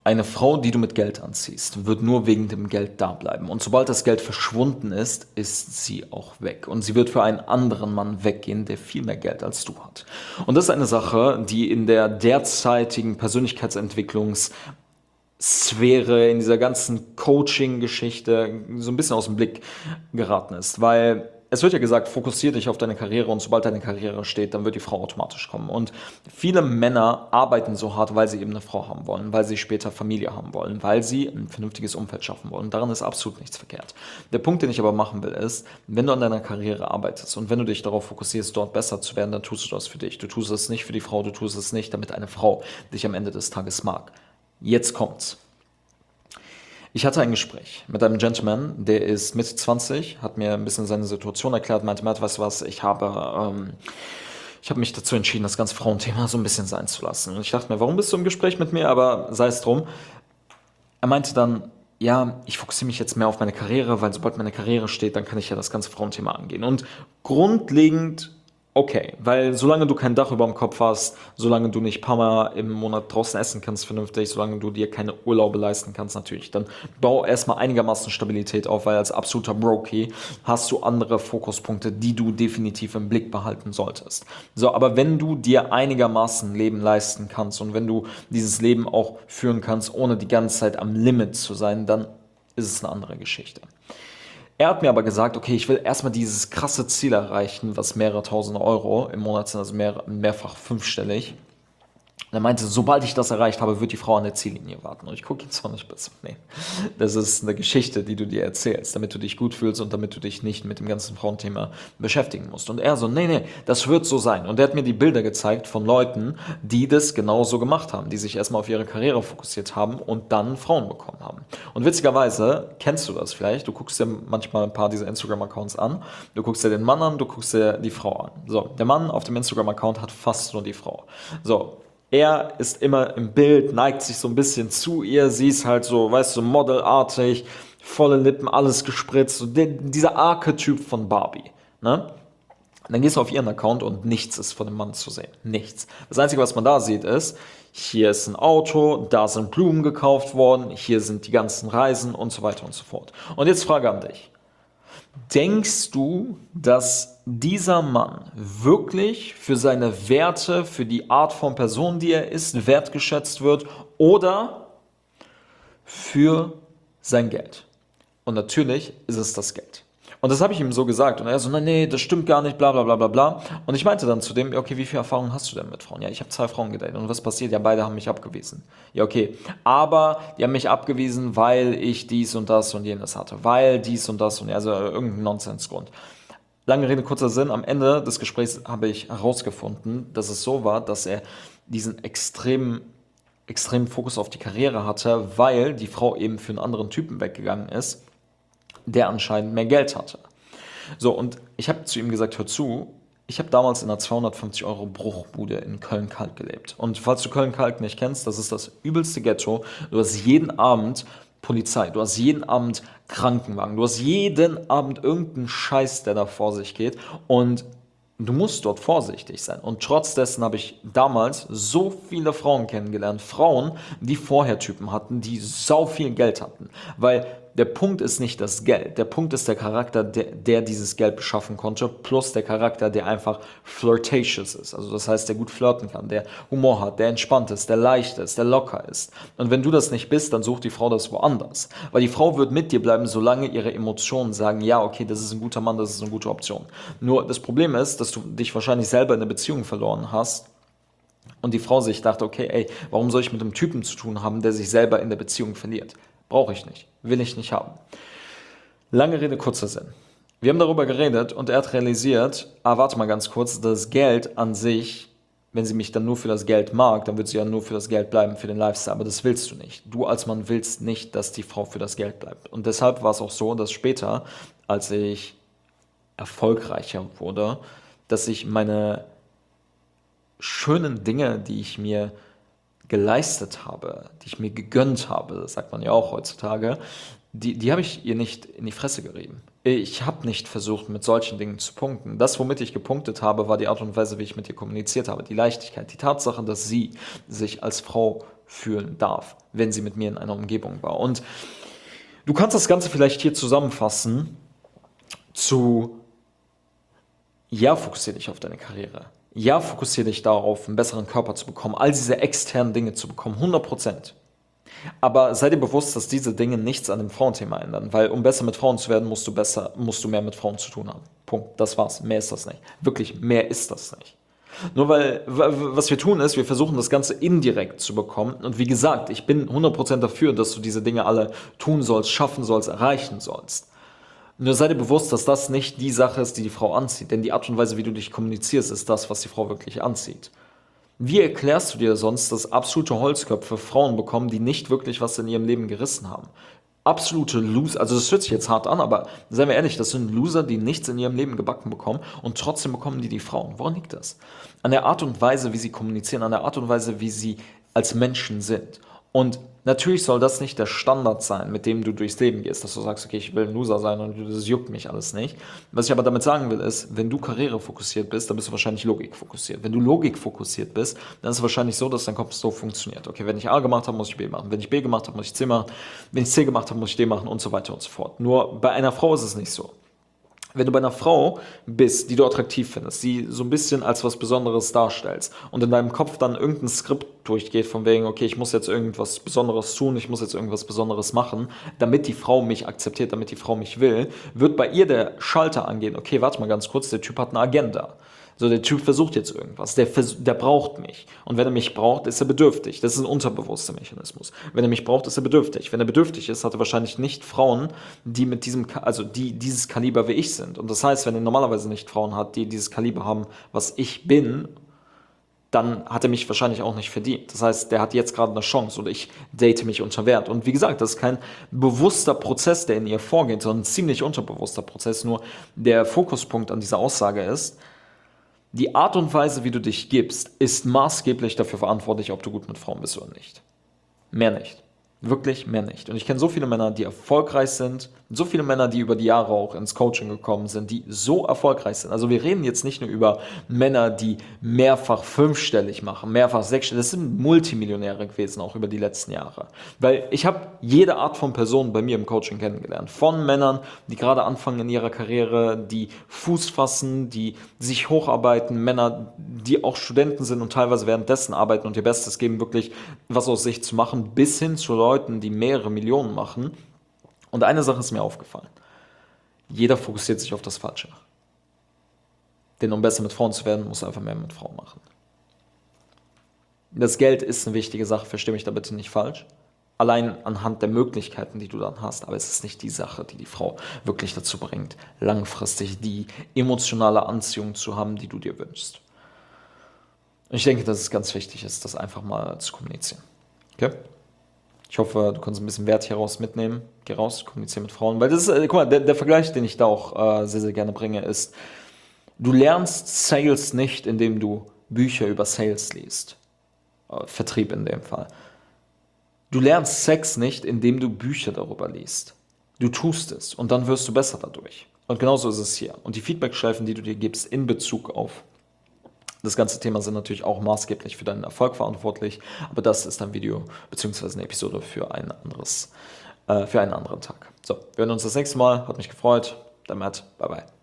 Eine Frau, die du mit Geld anziehst, wird nur wegen dem Geld da bleiben. Und sobald das Geld verschwunden ist, ist sie auch weg. Und sie wird für einen anderen Mann weggehen, der viel mehr Geld als du hat. Und das ist eine Sache, die in der derzeitigen Persönlichkeitsentwicklungs- Sphäre, in dieser ganzen Coaching-Geschichte so ein bisschen aus dem Blick geraten ist. Weil es wird ja gesagt, fokussiere dich auf deine Karriere und sobald deine Karriere steht, dann wird die Frau automatisch kommen. Und viele Männer arbeiten so hart, weil sie eben eine Frau haben wollen, weil sie später Familie haben wollen, weil sie ein vernünftiges Umfeld schaffen wollen. Und daran ist absolut nichts verkehrt. Der Punkt, den ich aber machen will, ist, wenn du an deiner Karriere arbeitest und wenn du dich darauf fokussierst, dort besser zu werden, dann tust du das für dich. Du tust es nicht für die Frau, du tust es nicht, damit eine Frau dich am Ende des Tages mag. Jetzt kommt's. Ich hatte ein Gespräch mit einem Gentleman, der ist Mitte 20, hat mir ein bisschen seine Situation erklärt, meinte, Matt, weißt du was, ich habe mich dazu entschieden, das ganze Frauenthema so ein bisschen sein zu lassen. Und ich dachte mir, warum bist du im Gespräch mit mir? Aber sei es drum. Er meinte dann, ja, ich fokussiere mich jetzt mehr auf meine Karriere, weil sobald meine Karriere steht, dann kann ich ja das ganze Frauenthema angehen. Und grundlegend okay, weil solange du kein Dach über dem Kopf hast, solange du nicht ein paar Mal im Monat draußen essen kannst vernünftig, solange du dir keine Urlaube leisten kannst natürlich, dann bau erstmal einigermaßen Stabilität auf, weil als absoluter Brokey hast du andere Fokuspunkte, die du definitiv im Blick behalten solltest. So, aber wenn du dir einigermaßen Leben leisten kannst und wenn du dieses Leben auch führen kannst, ohne die ganze Zeit am Limit zu sein, dann ist es eine andere Geschichte. Er hat mir aber gesagt, okay, ich will erstmal dieses krasse Ziel erreichen, was mehrere tausend Euro im Monat sind, also mehrfach fünfstellig. Und er meinte, sobald ich das erreicht habe, wird die Frau an der Ziellinie warten. Und ich gucke jetzt auch nicht besser. Nee, das ist eine Geschichte, die du dir erzählst, damit du dich gut fühlst und damit du dich nicht mit dem ganzen Frauenthema beschäftigen musst. Und er so, nee, das wird so sein. Und er hat mir die Bilder gezeigt von Leuten, die das genauso gemacht haben, die sich erstmal auf ihre Karriere fokussiert haben und dann Frauen bekommen haben. Und witzigerweise kennst du das vielleicht. Du guckst dir manchmal ein paar dieser Instagram-Accounts an. Du guckst dir den Mann an, du guckst dir die Frau an. So, der Mann auf dem Instagram-Account hat fast nur die Frau. So, er ist immer im Bild, neigt sich so ein bisschen zu ihr, sie ist halt so, weißt du, modelartig, volle Lippen, alles gespritzt, so dieser Archetyp von Barbie, ne? Und dann gehst du auf ihren Account und nichts ist von dem Mann zu sehen. Nichts. Das Einzige, was man da sieht, ist, hier ist ein Auto, da sind Blumen gekauft worden, hier sind die ganzen Reisen und so weiter und so fort. Und jetzt Frage an dich. Denkst du, dass dieser Mann wirklich für seine Werte, für die Art von Person, die er ist, wertgeschätzt wird oder für sein Geld? Und natürlich ist es das Geld. Und das habe ich ihm so gesagt. Und er so, nee, das stimmt gar nicht, bla bla bla bla bla. Und ich meinte dann zu dem, ja, okay, wie viel Erfahrung hast du denn mit Frauen? Ja, ich habe 2 Frauen gedatet. Und was passiert? Ja, beide haben mich abgewiesen. Ja, okay. Aber die haben mich abgewiesen, weil ich dies und das und jenes hatte. Weil dies und das und ja, also irgendein Nonsensgrund. Lange Rede, kurzer Sinn. Am Ende des Gesprächs habe ich herausgefunden, dass es so war, dass er diesen extremen Fokus auf die Karriere hatte, weil die Frau eben für einen anderen Typen weggegangen ist, der anscheinend mehr Geld hatte. So, und ich habe zu ihm gesagt, hör zu, ich habe damals in einer 250 € Bruchbude in Köln-Kalk gelebt. Und falls du Köln-Kalk nicht kennst, das ist das übelste Ghetto. Du hast jeden Abend Polizei, du hast jeden Abend Krankenwagen, du hast jeden Abend irgendeinen Scheiß, der da vor sich geht. Und du musst dort vorsichtig sein. Und trotz dessen habe ich damals so viele Frauen kennengelernt. Frauen, die vorher Typen hatten, die sau viel Geld hatten. Weil der Punkt ist nicht das Geld. Der Punkt ist der Charakter, der dieses Geld beschaffen konnte, plus der Charakter, der einfach flirtatious ist. Also das heißt, der gut flirten kann, der Humor hat, der entspannt ist, der leicht ist, der locker ist. Und wenn du das nicht bist, dann sucht die Frau das woanders. Weil die Frau wird mit dir bleiben, solange ihre Emotionen sagen, ja, okay, das ist ein guter Mann, das ist eine gute Option. Nur das Problem ist, dass du dich wahrscheinlich selber in der Beziehung verloren hast und die Frau sich dachte, okay, ey, warum soll ich mit einem Typen zu tun haben, der sich selber in der Beziehung verliert? Brauche ich nicht, will ich nicht haben. Lange Rede, kurzer Sinn. Wir haben darüber geredet und er hat realisiert, warte mal ganz kurz, das Geld an sich, wenn sie mich dann nur für das Geld mag, dann wird sie ja nur für das Geld bleiben, für den Lifestyle, aber das willst du nicht. Du als Mann willst nicht, dass die Frau für das Geld bleibt. Und deshalb war es auch so, dass später, als ich erfolgreicher wurde, dass ich meine schönen Dinge, die ich mir geleistet habe, die ich mir gegönnt habe, das sagt man ja auch heutzutage, die habe ich ihr nicht in die Fresse gerieben. Ich habe nicht versucht, mit solchen Dingen zu punkten. Das, womit ich gepunktet habe, war die Art und Weise, wie ich mit ihr kommuniziert habe. Die Leichtigkeit, die Tatsache, dass sie sich als Frau fühlen darf, wenn sie mit mir in einer Umgebung war. Und du kannst das Ganze vielleicht hier zusammenfassen zu, ja, fokussiere dich auf deine Karriere. Ja, fokussiere dich darauf, einen besseren Körper zu bekommen, all diese externen Dinge zu bekommen, 100%. Aber sei dir bewusst, dass diese Dinge nichts an dem Frauenthema ändern, weil um besser mit Frauen zu werden, musst du mehr mit Frauen zu tun haben. Punkt. Das war's. Mehr ist das nicht. Wirklich, mehr ist das nicht. Nur weil, was wir tun ist, wir versuchen das Ganze indirekt zu bekommen. Und wie gesagt, ich bin 100% dafür, dass du diese Dinge alle tun sollst, schaffen sollst, erreichen sollst. Nur sei dir bewusst, dass das nicht die Sache ist, die die Frau anzieht. Denn die Art und Weise, wie du dich kommunizierst, ist das, was die Frau wirklich anzieht. Wie erklärst du dir sonst, dass absolute Holzköpfe Frauen bekommen, die nicht wirklich was in ihrem Leben gerissen haben? Absolute Loser, also das hört sich jetzt hart an, aber seien wir ehrlich, das sind Loser, die nichts in ihrem Leben gebacken bekommen und trotzdem bekommen die Frauen. Woran liegt das? An der Art und Weise, wie sie kommunizieren, an der Art und Weise, wie sie als Menschen sind. Und natürlich soll das nicht der Standard sein, mit dem du durchs Leben gehst, dass du sagst, okay, ich will ein Loser sein und das juckt mich alles nicht. Was ich aber damit sagen will, ist, wenn du karrierefokussiert bist, dann bist du wahrscheinlich logikfokussiert. Wenn du logikfokussiert bist, dann ist es wahrscheinlich so, dass dein Kopf so funktioniert. Okay, wenn ich A gemacht habe, muss ich B machen. Wenn ich B gemacht habe, muss ich C machen. Wenn ich C gemacht habe, muss ich D machen und so weiter und so fort. Nur bei einer Frau ist es nicht so. Wenn du bei einer Frau bist, die du attraktiv findest, die so ein bisschen als was Besonderes darstellst und in deinem Kopf dann irgendein Skript durchgeht von wegen, okay, ich muss jetzt irgendwas Besonderes tun, ich muss jetzt irgendwas Besonderes machen, damit die Frau mich akzeptiert, damit die Frau mich will, wird bei ihr der Schalter angehen, okay, warte mal ganz kurz, der Typ hat eine Agenda. So, der Typ versucht jetzt irgendwas, der braucht mich. Und wenn er mich braucht, ist er bedürftig. Das ist ein unterbewusster Mechanismus. Wenn er mich braucht, ist er bedürftig. Wenn er bedürftig ist, hat er wahrscheinlich nicht Frauen, die mit die dieses Kaliber wie ich sind. Und das heißt, wenn er normalerweise nicht Frauen hat, die dieses Kaliber haben, was ich bin, dann hat er mich wahrscheinlich auch nicht verdient. Das heißt, der hat jetzt gerade eine Chance und ich date mich unter Wert. Und wie gesagt, das ist kein bewusster Prozess, der in ihr vorgeht, sondern ein ziemlich unterbewusster Prozess. Nur der Fokuspunkt an dieser Aussage ist, die Art und Weise, wie du dich gibst, ist maßgeblich dafür verantwortlich, ob du gut mit Frauen bist oder nicht. Mehr nicht. Wirklich mehr nicht. Und ich kenne so viele Männer, die erfolgreich sind, so viele Männer, die über die Jahre auch ins Coaching gekommen sind, die so erfolgreich sind. Also wir reden jetzt nicht nur über Männer, die mehrfach fünfstellig machen, mehrfach sechsstellig. Das sind Multimillionäre gewesen, auch über die letzten Jahre. Weil ich habe jede Art von Person bei mir im Coaching kennengelernt. Von Männern, die gerade anfangen in ihrer Karriere, die Fuß fassen, die sich hocharbeiten, Männer, die auch Studenten sind und teilweise währenddessen arbeiten und ihr Bestes geben, wirklich was aus sich zu machen, bis hin zu Leuten, die mehrere Millionen machen. Und eine Sache ist mir aufgefallen. Jeder fokussiert sich auf das Falsche. Denn um besser mit Frauen zu werden, muss er einfach mehr mit Frauen machen. Das Geld ist eine wichtige Sache, verstehe mich da bitte nicht falsch. Allein anhand der Möglichkeiten, die du dann hast. Aber es ist nicht die Sache, die die Frau wirklich dazu bringt, langfristig die emotionale Anziehung zu haben, die du dir wünschst. Und ich denke, dass es ganz wichtig ist, das einfach mal zu kommunizieren. Okay? Ich hoffe, du kannst ein bisschen Wert hieraus mitnehmen. Geh raus, kommuniziere mit Frauen. Weil das ist, guck mal, der Vergleich, den ich da auch sehr, sehr gerne bringe, ist, du lernst Sales nicht, indem du Bücher über Sales liest. Vertrieb in dem Fall. Du lernst Sex nicht, indem du Bücher darüber liest. Du tust es und dann wirst du besser dadurch. Und genauso ist es hier. Und die Feedbackschleifen, die du dir gibst in Bezug auf das ganze Thema, sind natürlich auch maßgeblich für deinen Erfolg verantwortlich, aber das ist ein Video bzw. eine Episode für einen anderen Tag. So, wir hören uns das nächste Mal. Hat mich gefreut. Dein Matt. Bye bye.